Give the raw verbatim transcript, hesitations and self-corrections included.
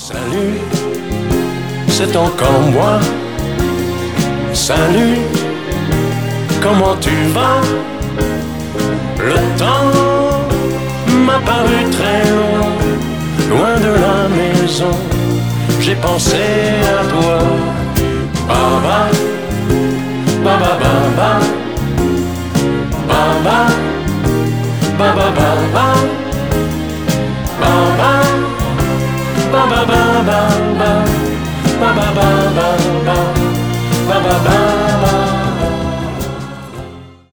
Salut, c'est encore moi. Salut, comment tu vas? Le temps m'a paru très long, loin de la maison, j'ai pensé à toi. Baba, baba, baba, baba, baba, baba, baba, baba, baba, baba, baba, baba, baba, baba.